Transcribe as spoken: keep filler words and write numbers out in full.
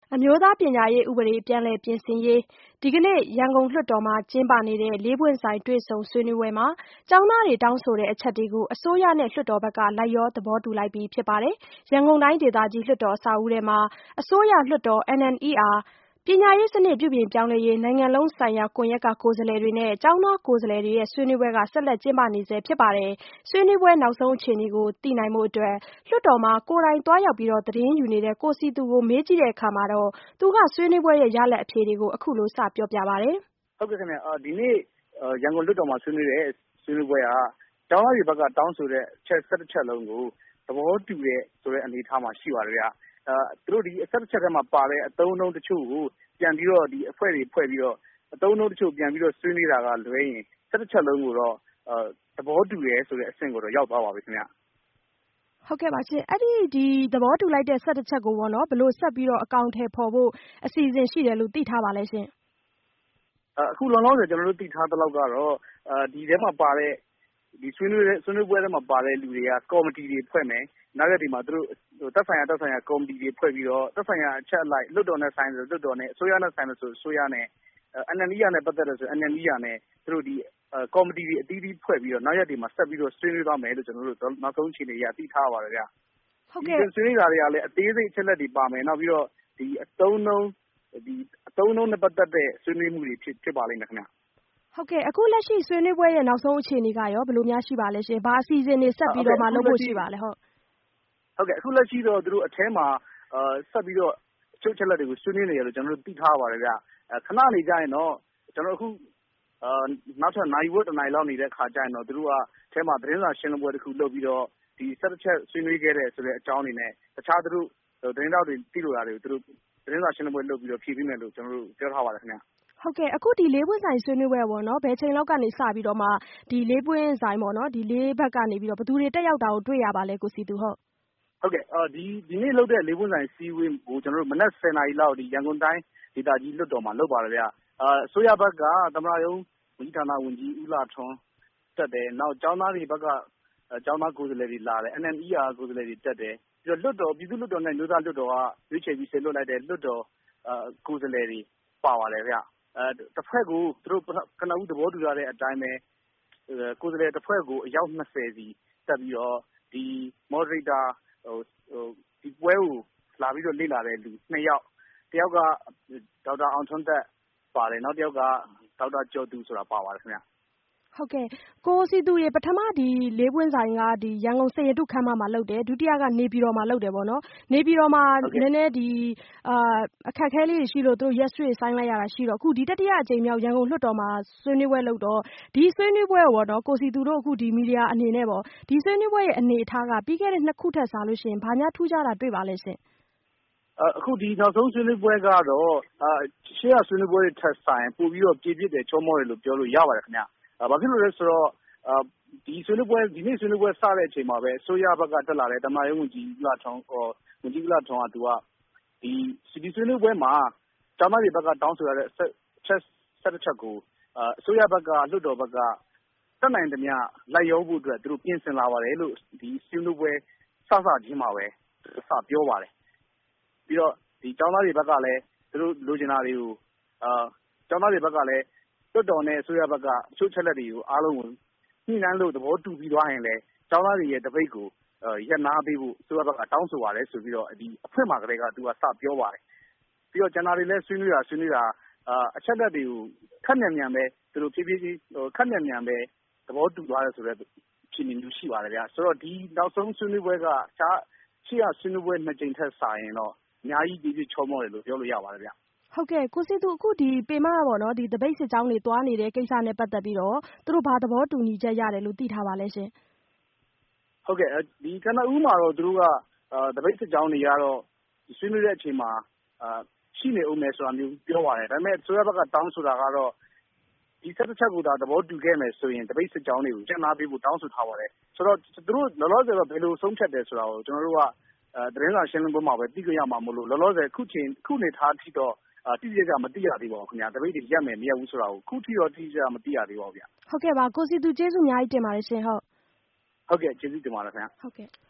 အမျိုးသားပညာရေးဥပဒေပြန်လည်ပြင်ဆင်ရေးဒီကနေ့ရန်ကုန်လွှတ်တော်မှာကျင်းပနေတဲ့လေးပွင့်ဆိုင်တွေ့ဆုံဆွေးနွေးပွဲမှာကျောင်းသားတွေတောင်းဆိုတဲ့အချက်တွေကိုအစိုးရနဲ့လွှတ်တော်ဘက်ကလိုက်လျောသဘောတူလိုက်ပြီဖြစ်ပါတယ်။ရန်ကုန်တိုင်းဒေသကြီးလွှတ်တော်အဆောက်အဦထဲမှာအစိုးရလွှတ်တော် N N E R ပညာရေးစနစ်ပြုပြင်ပြောင်းလဲရေးနိုင်ငံလုံးဆိုင်ရာကွန်ရက်ကကိုယ်စားလှယ်တွေနဲ့ကျောင်းသားကိုယ်စားလှယ်တွေရဲ့ဆွေးနွေးပွဲကဆက်လက်ကျင်းပနေဆဲဖြစ်ပါတယ်။ဆွေးနွေးပွဲနောက်ဆုံးအခြေအနေကိုသိနိုင်ဖို့အတွက်လွှတ်တော်မှာကိုယ်တိုင်သွားရောက်ပြီးသတင်းယူနေတဲ့ကိုစည်သူကိုမေးကြည့်တဲ့အခါမှာတော့သူကဆွေးနွေးပွဲရဲ့ရလဒ်အဖြေတွေကိုအခုလိုစပြောပြပါတယ်။ဟုတ်ကဲ့ခင်ဗျ။ဒီနေ့ရန်ကုန်လွှတ်တော်မှာဆွေးနွေးတဲ့ဆွေးနွေးပွဲကကျောင်းသားတွေဘက်ကတောင်းဆိုတဲ့အချက်၁၁ချက်လုံးကိုသဘောတူတဲ့ဆိုတဲ့အနေအထားမှာရှိပါတယ်ဗျ။အဲသူတို့ဒီ၁၁ချက်ထဲမှာပါတဲ့အသုံးအနှုန်းတချို့ကိုပြန်ပြီးတော့ဒီအဖွဲ့တွေဖွဲ့ပြီးတော့အသုံးအနှုန်းတချို့ပြန်ပြီးတော့ဆွေးနွေးတာကလွဲရင်၁၁ချက်လုံးကိုတော့သဘောတူရဲဆိုတဲ့အဆင့်ကိုတော့ရောက်သွားပါပြီခင်ဗျ။ဟုတ်ကဲ့ပါရှင်။အဲ့ဒီဒီသဘောတူလိုက်တဲ့၁၁ချက်ကိုပေါ့နော်ဘယ်လိုဆက်ပြီးတော့အကောင့်ထဲပေါ်ဖို့အစီအစဉ်ရှိတယ်လို့သိထားပါလဲရှင်။အခုလောလောဆယ်ကျွန်တော်တို့သိထားသလောက်ကတော့ဒီထဲမှာပါတဲ့ဒီဆွေးနွေးဆွေးနွေးပွဲထဲမှာပါတဲ့လူတွေကကော်မတီတွေဖွဲ့မယ်။နောက်ရက်ဒီမှာသူတို့သက်ဆိုင်ရာသက်ဆိုင်ရာကော်မတီတွေဖွဲ့ပြီးတော့သက်ဆိုင်ရာအချက်အလိုက်လွှတ်တော်နဲ့ဆိုင်ဆိုလွှတ်တော်နဲ့အစိုးရနဲ့ဆိုင်လို့ဆိုအစိုးရနဲ့ N N E R နဲ့ပတ်သက်လို့ဆို N N E R နဲ့သူတို့ဒီကော်မတီတွေအသီးသီးဖွဲ့ပြီးတော့နောက်ရက်ဒီမှာဆက်ပြီးတော့ဆွေးနွေးသွားမယ်လို့ကျွန်တော်တို့နောက်ဆုံးအခြေအနေအရသိထားပါတယ်ဗျ။ဟုတ်ကဲ့။ဒီဆွေးနွေးတာတွေကလည်းအသေးစိတ်အချက်လက်တွေပါမယ်။နောက်ပြီးတော့ဒီအသုံးနှုန်းဒီအသုံးနှုန်းနဲ့ပတ်သက်တဲ့ဆွေးနွေးမှုတွေဖြစ်ဖြစ်ပါလိမ့်မယ်ခင်ဗျ။ဟုတ်ကဲ့အခုလက်ရှိဆွေးနွေးပွဲရဲ့နောက်ဆုံးအခြေအနေကရောဘယ်လိုများရှိပါလဲရှင်။ဘာအစီအစဉ်တွေဆက်ပြီးတော့မှလုပ်ဖို့ရှိပါလဲဟုတ်။ဟုတ်ကဲ့အခုလက်ရှိတော့သူတို့အထဲမှာဆက်ပြီးတော့အချုပ်ချက်လက်တွေကိုဆွေးနွေးနေရလို့ကျွန်တော်တို့သိထားပါတယ်ဗျ။ခဏနေကြရင်တော့ကျွန်တော်အခုနောက်ထပ်နိုင်ဝတ်တနိုင်လောက်နေတဲ့ခါကျရင်တော့သူတို့ကအထဲမှာသတင်းစာရှင်းလင်းပွဲတစ်ခုလုပ်ပြီးတော့ဒီ၁၁ချက်ဆွေးနွေးခဲ့တဲ့ဆိုတဲ့အကြောင်းတွေနဲ့တခြားသူတို့သတင်းတောက်တွေသိလို့ရတယ်သူတို့သတင်းစာရှင်းလင်းပွဲလုပ်ပြီးတော့ဖြည့်ပေးမယ်လို့ကျွန်တော်တို့ပြောထားပါတယ်ခင်ဗျ။ဟုတ်ကဲ့အခုဒီလေးပွင့်ဆိုင်ဆွေးနွေးပွဲပေါ့နော်ဘယ်ချိန်လောက်ကနေစပြီးတော့မှဒီလေးပွင့်ဆိုင်ပေါ့နော်ဒီလေးဘက်ကနေပြီးတော့ဘယ်သူတွေတက်ရောက်တာကိုတွေ့ရပါလဲကိုစီသူဟုတ်ဟုတ်ကဲ့ဒီဒီနေ့လုပ်တဲ့လေးပွင့်ဆိုင်စီးဝေးကိုကျွန်တော်တို့မနက်၁၀နာရီလောက်ဒီရန်ကုန်တိုင်းဒေသကြီးလွှတ်တော်မှာလုပ်ပါတယ်ဗျအစိုးရဘက်ကသမ္မတရုံးဝန်ကြီးဌာနဝန်ကြီးဦးလှထွန်းတက်တယ်နောက်ကျောင်းသားတွေဘက်ကကျောင်းသားကိုယ်စားလှယ်တွေလာတယ် N N E R ကိုယ်စားလှယ်တွေတက်တယ်ပြီးတော့လွှတ်တော်ပြည်သူ့လွှတ်တော်နဲ့မျိုးသားလွှတ်တော်ကရွေးချယ်ပြီးဆက်လွှတ်လိုက်တဲ့လွှတ်တော်ကိုယ်စားလှယ်တွေပါပါတယ်ဗျအဲတစ်ဖက်ကိုသူတို့ကနဦးသဘောတူထားတဲ့အတိုင်းပဲကိုယ်စားလှယ်တစ်ဖွဲ့ကိုအယောက်၂၀စီတက်ပြီးတော့ဒီ moderator ဟိုဒီပွဲကိုလာပြီးတော့လေ့လာတဲ့လူနှစ်ယောက်တယောက်ကဒေါက်တာအောင်ထွန်းသက်ပါတယ်နောက်တယောက်ကဒေါက်တာကျော်သူဆိုတာပါပါတယ်ခင်ဗျဟုတ်ကဲ့ကိုစီသူရေပထမဒီလေးပွင့်ဆိုင်ကဒီရန်ကုန်စေရတုခမ်းမမှာလုပ်တယ်ဒုတိယကနေပြည်တော်မှာလုပ်တယ်ပေါ့နော်နေပြည်တော်မှာနည်းနည်းဒီအာအခက်အခဲလေးတွေရှိလို့သူတို့ရက်ရွှေ့ဆိုင်းလိုက်ရတာရှိတော့အခုဒီတတိယအကြိမ်မြောက်ရန်ကုန်လွှတ်တော်မှာဆွေးနွေးပွဲလုပ်တော့ဒီဆွေးနွေးပွဲကိုပေါ့နော်ကိုစီသူတို့အခုဒီမီဒီယာအနေနဲ့ပေါ့ဒီဆွေးနွေးပွဲရဲ့အနေအထားကပြီးခဲ့တဲ့နှစ်ခုထက်စားလို့ရှိရင်ဘာများထူးခြားတာတွေ့ပါလဲရှင်အခုဒီနောက်ဆုံးဆွေးနွေးပွဲကတော့ရှေ့ကဆွေးနွေးပွဲတွေထက်ဆိုင်ပို့ပြီးတော့ပြည်ပြစ်တယ်ချောမောတယ်လို့ပြောလို့ရပါတယ်ခင်ဗျဘာဖြစ်လို့လဲဆိုတော့ဒီဆွေးနွေးပွဲဒီနေ့ဆွေးနွေးပွဲစတဲ့အချိန်မှာပဲအစိုးရဘက်ကတက်လာတဲ့တမန်ရေးဝန်ကြီးဦးလှထွန်းဝန်ကြီးဦးလှထွန်းကသူကဒီဒီဆွေးနွေးပွဲမှာကျောင်းသားတွေဘက်ကတောင်းဆိုရတဲ့အချက်၁၁ချက်ကိုအစိုးရဘက်ကလွှတ်တော်ဘက်ကတက်နိုင်သမျှလိုက်ရောဖို့အတွက်သူတို့ပြင်ဆင်လာပါတယ်လို့ဒီဆွေးနွေးပွဲစစချင်းမှာပဲစပြောပါတယ်ပြီးတော့ဒီကျောင်းသားတွေဘက်ကလည်းသူတို့လိုချင်တာတွေကိုအာကျောင်းသားတွေဘက်ကလည်းလွှတ်တော်နဲ့အစိုးရဘက်ကအချို့ချက်လက်တွေကိုအားလုံးကိုညှိနှိုင်းလို့သဘောတူပြီးသွားရင်လည်းကျောင်းသားတွေရဲ့တပိတ်ကိုရပ်နာပေးဖို့အစိုးရဘက်ကတောင်းဆိုပါတယ်ဆိုပြီးတော့ဒီအဖွင့်မှာကလေးကသူကစပြောပါတယ်ပြီးတော့ကျန်တာတွေလည်းဆွေးနွေးတာဆွေးနွေးတာအချက်လက်တွေကိုခက်မြန်မြန်ပဲသူတို့ဖြည်းဖြည်းချင်းခက်မြန်မြန်ပဲသဘောတူသွားတယ်ဆိုတော့အခြေအနေမျိုးရှိပါတယ်ဗျာဆိုတော့ဒီနောက်ဆုံးဆွေးနွေးပွဲကခြားရှေ့ကဆွေးနွေးပွဲနှစ်ကြိမ်ထက်စာရင်တော့အများကြီးပြည်ပြချောမောတယ်လို့ပြောလို့ရပါတယ်ဗျဟုတ်ကဲ့ကိုစီသူအခုဒီပေမပေါ့နော်ဒီတပိတ်စစ်ကြောင်းတွေတွားနေတဲ့ကိစ္စနဲ့ပတ်သက်ပြီးတော့သူတို့ဘာသဘောတူညီချက်ရတယ်လို့သိထားပါလဲရှင်ဟုတ်ကဲ့ဒီကနဦးမှာတော့သူတို့ကတပိတ်စစ်ကြောင်းတွေကတော့ဆွေးနွေးတဲ့အချိန်မှာအာရှိနေဦးမယ်ဆိုတာမျိုးပြောပါတယ်ဒါပေမဲ့ဆိုရဘက်ကတောင်းဆိုတာကတော့ဒီဆက်တစ်ချက်ကိုသာသဘောတူခဲ့မယ်ဆိုရင်တပိတ်စစ်ကြောင်းတွေကိုကျန်နာပေးဖို့တောင်းဆိုထားပါတယ်ဆိုတော့သူတို့လောလောဆယ်တော့ဘယ်လိုဆုံးဖြတ်တယ်ဆိုတာကိုကျွန်တော်တို့ကသတင်းစာရှင်းလင်းပွဲမှာပဲသိကြရမှာမလို့လောလောဆယ်ခုချိန်ခုနေထားထိတော့တိကျကြမသိရသေးပါဘူးခင်ဗျာတပိတ်တွေရက်မယ်မရက်ဘူးဆိုတာကိုခုထိတော့တိကျမသိရသေးပါဘူးဗျဟုတ်ကဲ့ပါကိုစီသူကျေးဇူးအများကြီးတင်ပါတယ်ရှင်ဟုတ်ဟုတ်ကဲ့ကျေးဇူးတင်ပါတယ်ခင်ဗျာဟုတ်ကဲ့